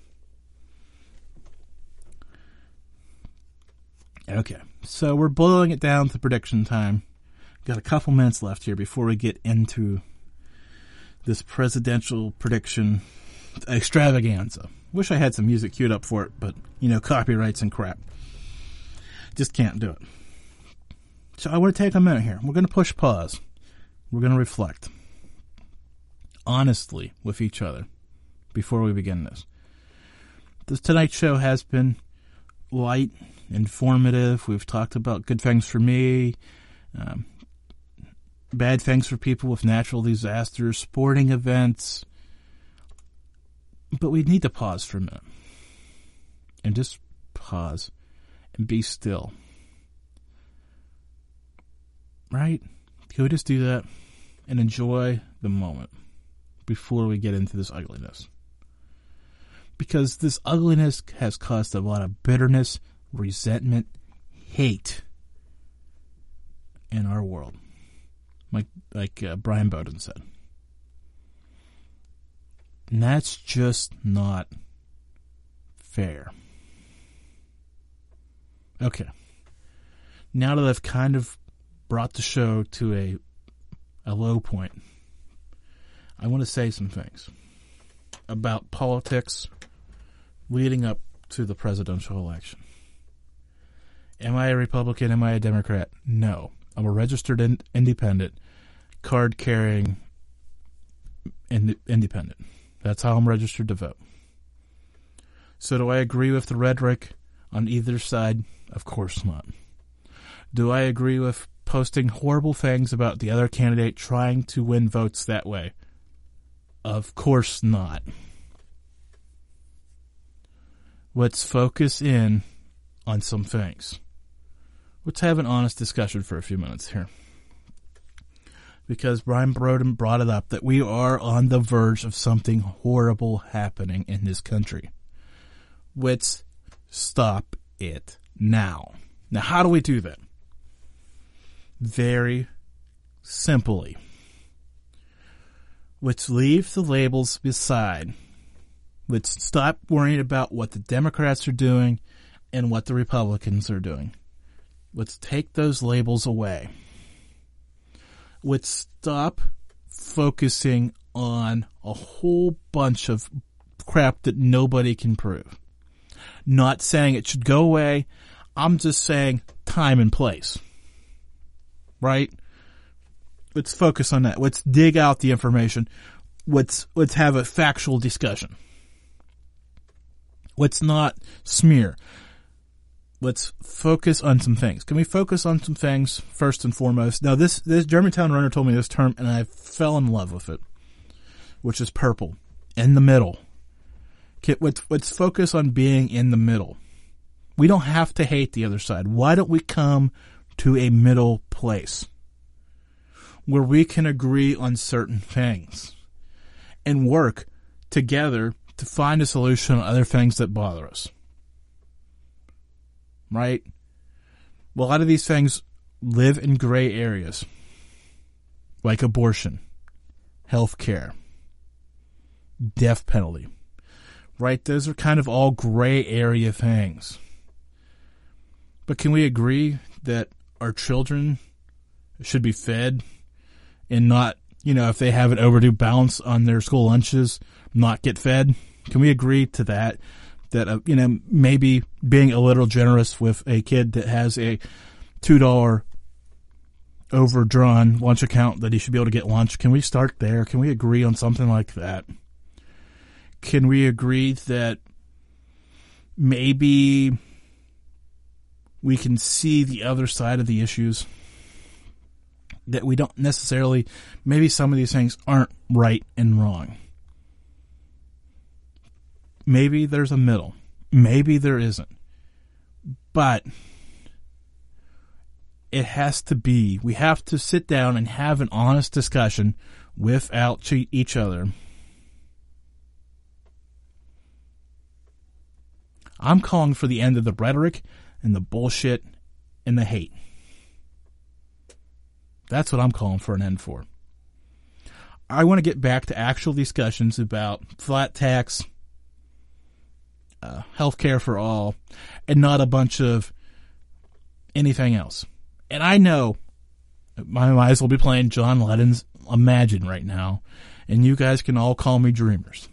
Okay, so we're boiling it down to prediction time. Got a couple minutes left here before we get into this presidential prediction extravaganza. Wish I had some music queued up for it, but, copyrights and crap. Just can't do it. So I want to take a minute here. We're going to push pause. We're going to reflect honestly with each other before we begin this. This Tonight Show has been light, informative. We've talked about good things for me, bad things for people with natural disasters, sporting events. But we need to pause for a minute. And just pause and be still. Right? Can we just do that and enjoy the moment before we get into this ugliness? Because this ugliness has caused a lot of bitterness, resentment, hate in our world. Like Brian Bowden said. And that's just not fair. Okay. Now that I've kind of brought the show to a low point, I want to say some things about politics leading up to the presidential election. Am I a Republican? Am I a Democrat? No. I'm a registered independent, card-carrying independent. That's how I'm registered to vote. So do I agree with the rhetoric on either side? Of course not. Do I agree with posting horrible things about the other candidate trying to win votes that way? Of course not. Let's focus in on some things. Let's have an honest discussion for a few minutes here. Because Brian Broden brought it up that we are on the verge of something horrible happening in this country. Let's stop it now. Now, how do we do that? Very simply. Let's leave the labels beside. Let's stop worrying about what the Democrats are doing and what the Republicans are doing. Let's take those labels away. Let's stop focusing on a whole bunch of crap that nobody can prove. Not saying it should go away. I'm just saying time and place. Right? Let's focus on that. Let's dig out the information. Let's have a factual discussion. Let's not smear. Let's focus on some things. Can we focus on some things first and foremost? Now, this Germantown runner told me this term, and I fell in love with it, which is purple, in the middle. Okay, let's focus on being in the middle. We don't have to hate the other side. Why don't we come to a middle place where we can agree on certain things and work together to find a solution on other things that bother us? Right? Well, a lot of these things live in gray areas, like abortion, health care, death penalty. Right? Those are kind of all gray area things. But can we agree that our children should be fed and not, if they have an overdue balance on their school lunches, not get fed? Can we agree to that? That, maybe being a little generous with a kid that has a $2 overdrawn lunch account that he should be able to get lunch. Can we start there? Can we agree on something like that? Can we agree that maybe we can see the other side of the issues? That we don't necessarily, maybe some of these things aren't right and wrong. Maybe there's a middle. Maybe there isn't. But it has to be, we have to sit down and have an honest discussion without each other. I'm calling for the end of the rhetoric and the bullshit and the hate. That's what I'm calling for an end for. I want to get back to actual discussions about flat tax, health care for all, and not a bunch of anything else. And I know my eyes will be playing John Lennon's Imagine right now, and you guys can all call me dreamers.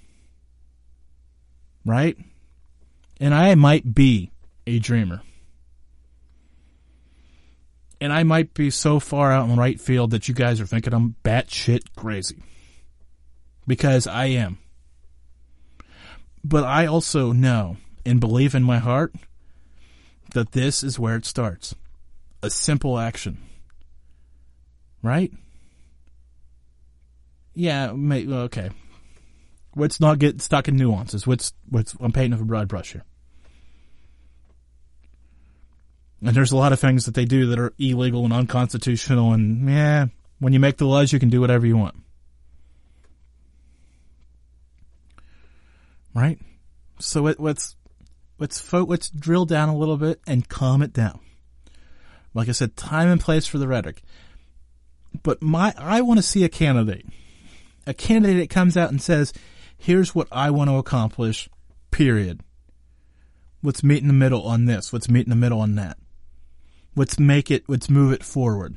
Right? And I might be a dreamer. And I might be so far out in right field that you guys are thinking I'm batshit crazy. Because I am. But I also know and believe in my heart that this is where it starts. A simple action. Right? Yeah, okay. Let's not get stuck in nuances. I'm painting with a broad brush here. And there's a lot of things that they do that are illegal and unconstitutional, and when you make the laws, you can do whatever you want. Right? So let's drill down a little bit and calm it down. Like I said, time and place for the rhetoric. But I want to see a candidate that comes out and says, here's what I want to accomplish, period. Let's meet in the middle on this. Let's meet in the middle on that. Let's move it forward.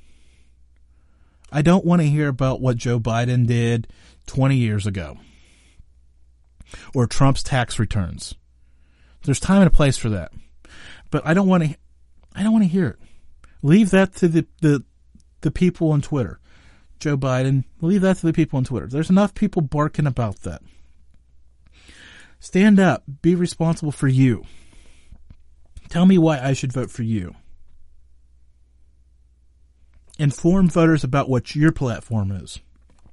I don't want to hear about what Joe Biden did 20 years ago. Or Trump's tax returns. There's time and a place for that. But I don't want to hear it. Leave that to the people on Twitter. Joe Biden, leave that to the people on Twitter. There's enough people barking about that. Stand up. Be responsible for you. Tell me why I should vote for you. Inform voters about what your platform is.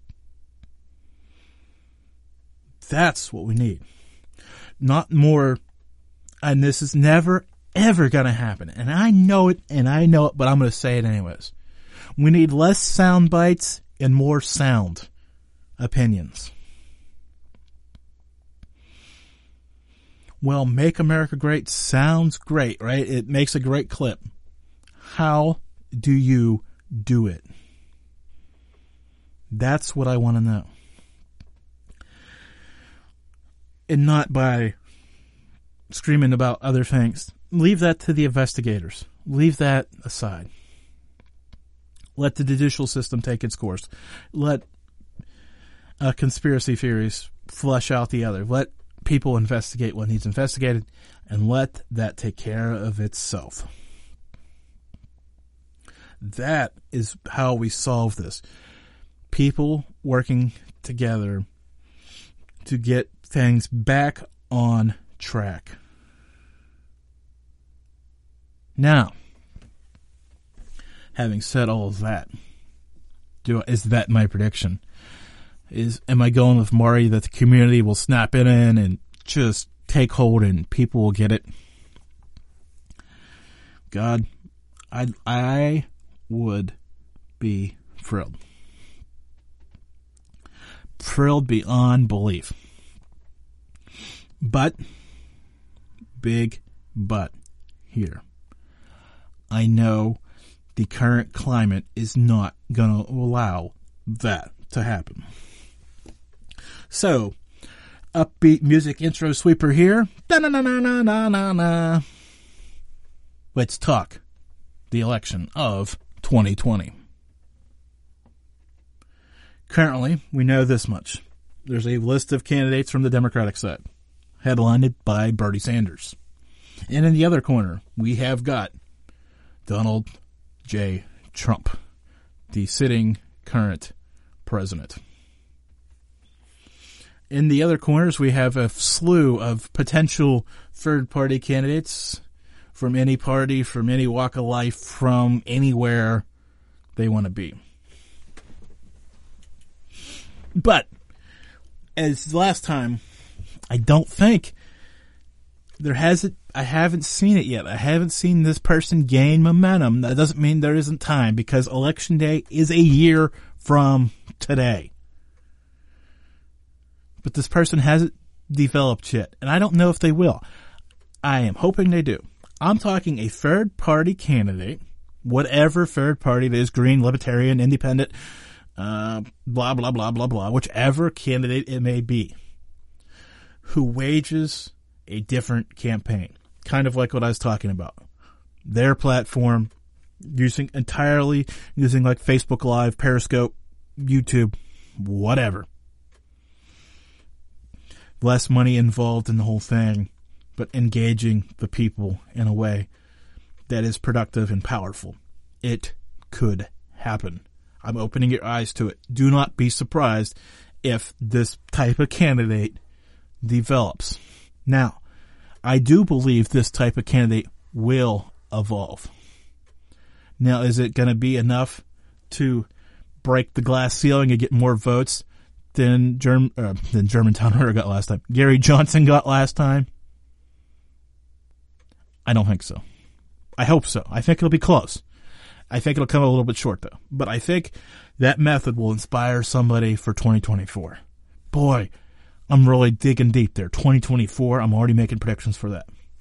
That's what we need. Not more, and this is never, ever going to happen. And I know it, but I'm going to say it anyways. We need less sound bites and more sound opinions. Well, Make America Great sounds great, right? It makes a great clip. How do you do it? That's what I want to know. And not by screaming about other things. Leave that to the investigators. Leave that aside. Let the judicial system take its course. Let conspiracy theories flush out the other. Let people investigate what needs investigated, and let that take care of itself. That is how we solve this. People working together to get things back on track. Now, having said all of that, is that my prediction? Am I going with Maury that the community will snap it in and just take hold and people will get it? God, I would be thrilled. Thrilled beyond belief. But, big but here. I know the current climate is not going to allow that to happen. So, upbeat music intro sweeper here. Da-na-na-na-na-na-na. Let's talk the election of 2020. Currently, we know this much. There's a list of candidates from the Democratic side, headlined by Bernie Sanders. And in the other corner, we have got Donald J. Trump, the sitting current president. In the other corners, we have a slew of potential third-party candidates from any party, from any walk of life, from anywhere they want to be. But, as last time, I don't think I haven't seen it yet. I haven't seen this person gain momentum. That doesn't mean there isn't time, because Election Day is a year from today. But this person hasn't developed yet, and I don't know if they will. I am hoping they do. I'm talking a third-party candidate, whatever third party it is, Green, Libertarian, Independent, blah, blah, blah, blah, blah, whichever candidate it may be, who wages a different campaign, kind of like what I was talking about. Their platform, using like Facebook Live, Periscope, YouTube, whatever. Less money involved in the whole thing, but engaging the people in a way that is productive and powerful. It could happen. I'm opening your eyes to it. Do not be surprised if this type of candidate develops. Now, I do believe this type of candidate will evolve. Now, is it going to be enough to break the glass ceiling and get more votes than Germantown got last time? Gary Johnson got last time? I don't think so. I hope so. I think it'll be close. I think it'll come a little bit short, though. But I think that method will inspire somebody for 2024. Boy, I'm really digging deep there. 2024, I'm already making predictions for that.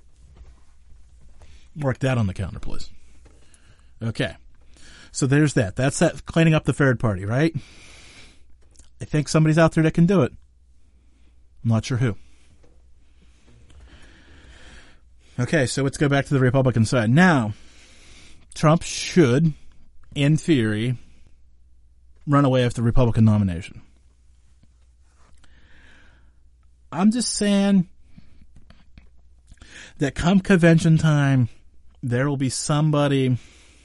Mark that on the calendar, please. Okay. So there's that. That's that cleaning up the third party, right? I think somebody's out there that can do it. I'm not sure who. Okay, so let's go back to the Republican side. Now, Trump should, in theory, run away with the Republican nomination. I'm just saying that come convention time, there will be somebody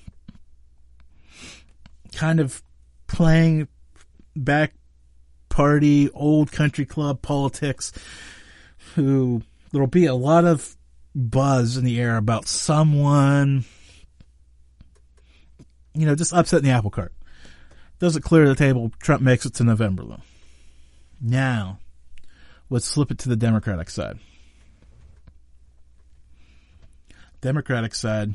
kind of playing back party, old country club politics, there'll be a lot of buzz in the air about someone, just upsetting the apple cart. Doesn't clear the table. Trump makes it to November, though. Now, let's flip it to the Democratic side. Democratic side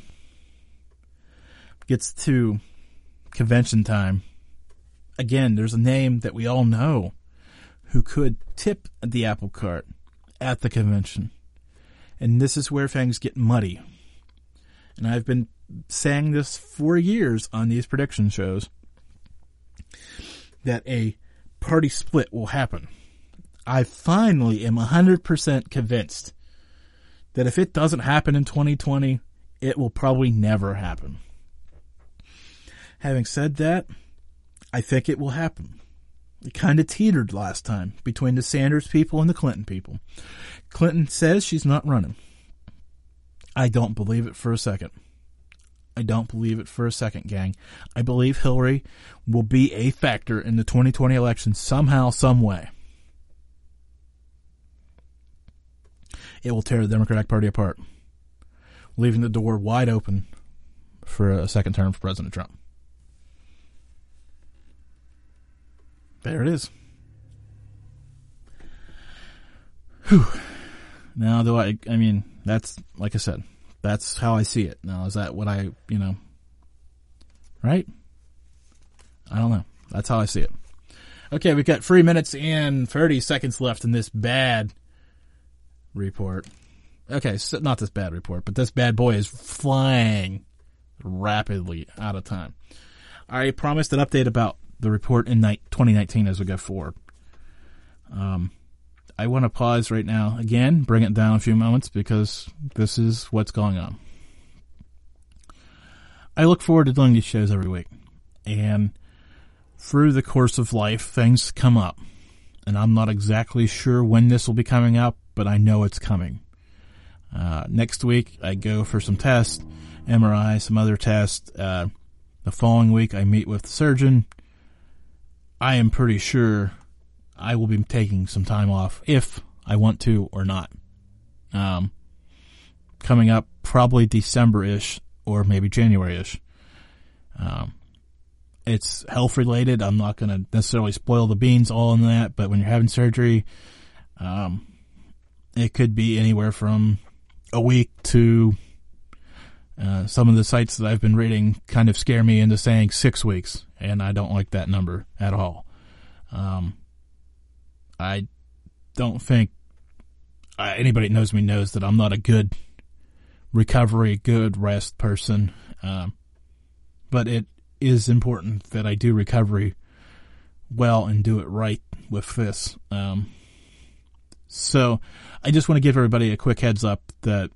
gets to convention time. Again, there's a name that we all know who could tip the apple cart at the convention. And this is where things get muddy. And I've been saying this for years on these prediction shows, that a party split will happen. I finally am 100% convinced that if it doesn't happen in 2020, it will probably never happen. Having said that, I think it will happen. It kind of teetered last time between the Sanders people and the Clinton people. Clinton says she's not running. I don't believe it for a second. I don't believe it for a second, gang. I believe Hillary will be a factor in the 2020 election somehow, some way. It will tear the Democratic Party apart, leaving the door wide open for a second term for President Trump. There it is. Whew. Now, that's, like I said, that's how I see it. Now, is that what right? I don't know. That's how I see it. Okay, we've got 3 minutes and 30 seconds left in this bad report. Okay, so not this bad report, but this bad boy is flying rapidly out of time. I promised an update about the report in 2019 as we go forward. I want to pause right now, again, bring it down a few moments, because this is what's going on. I look forward to doing these shows every week, and through the course of life, things come up, and I'm not exactly sure when this will be coming up, but I know it's coming. Next week, I go for some tests, MRI, some other tests. The following week, I meet with the surgeon. I am pretty sure I will be taking some time off if I want to or not. Coming up probably December-ish or maybe January-ish. It's health related. I'm not going to necessarily spoil the beans all in that, but when you're having surgery, it could be anywhere from a week to some of the sites that I've been reading kind of scare me into saying 6 weeks, and I don't like that number at all. I don't think anybody that knows me knows that I'm not a good recovery, good rest person. But it is important that I do recovery well and do it right with this. So I just want to give everybody a quick heads up that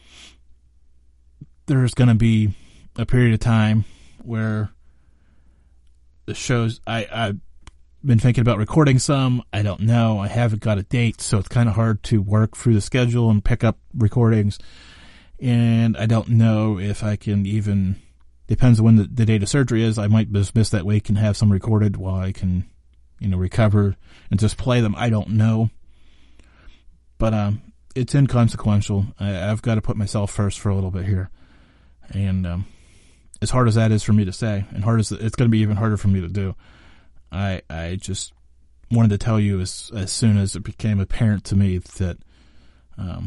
there's going to be a period of time where the shows, I've been thinking about recording some. I don't know. I haven't got a date, so it's kind of hard to work through the schedule and pick up recordings. And I don't know if I can even, depends on when the date of surgery is. I might just miss that week and have some recorded while I can, recover and just play them. I don't know. But it's inconsequential. I've got to put myself first for a little bit here. And as hard as that is for me to say, and hard as it's going to be even harder for me to do, I just wanted to tell you as soon as it became apparent to me that I'm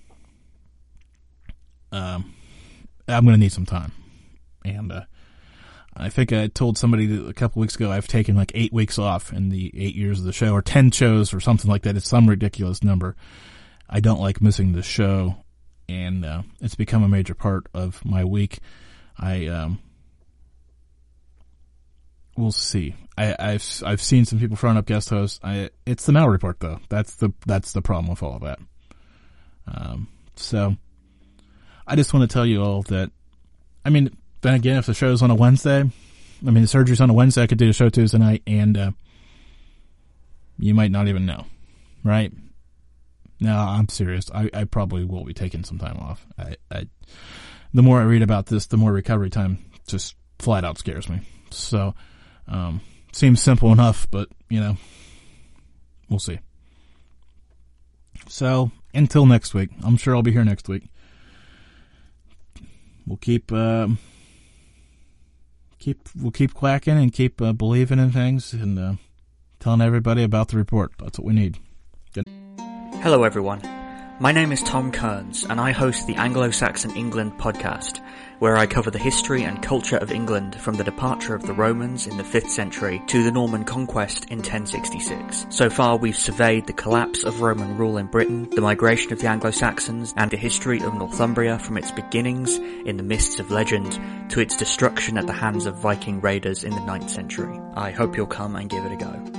going to need some time. And I think I told somebody a couple weeks ago I've taken like 8 weeks off in the 8 years of the show, or 10 shows or something like that. It's some ridiculous number. I don't like missing the show, and it's become a major part of my week. We'll see. I've seen some people throwing up guest hosts. It's the Mal Report though. That's the problem with all of that. So I just want to tell you all that. Then again, if the show's on a Wednesday, the surgery's on a Wednesday, I could do a show Tuesday night, and you might not even know, right? No, I'm serious. I probably will be taking some time off. The more I read about this, the more recovery time just flat out scares me. So, seems simple enough, but, we'll see. So, until next week. I'm sure I'll be here next week. We'll keep quacking and keep believing in things and telling everybody about the report. That's what we need. Good. Hello everyone. My name is Tom Kearns and I host the Anglo-Saxon England podcast, where I cover the history and culture of England from the departure of the Romans in the 5th century to the Norman conquest in 1066. So far we've surveyed the collapse of Roman rule in Britain, the migration of the Anglo-Saxons, and the history of Northumbria from its beginnings in the mists of legend to its destruction at the hands of Viking raiders in the 9th century. I hope you'll come and give it a go.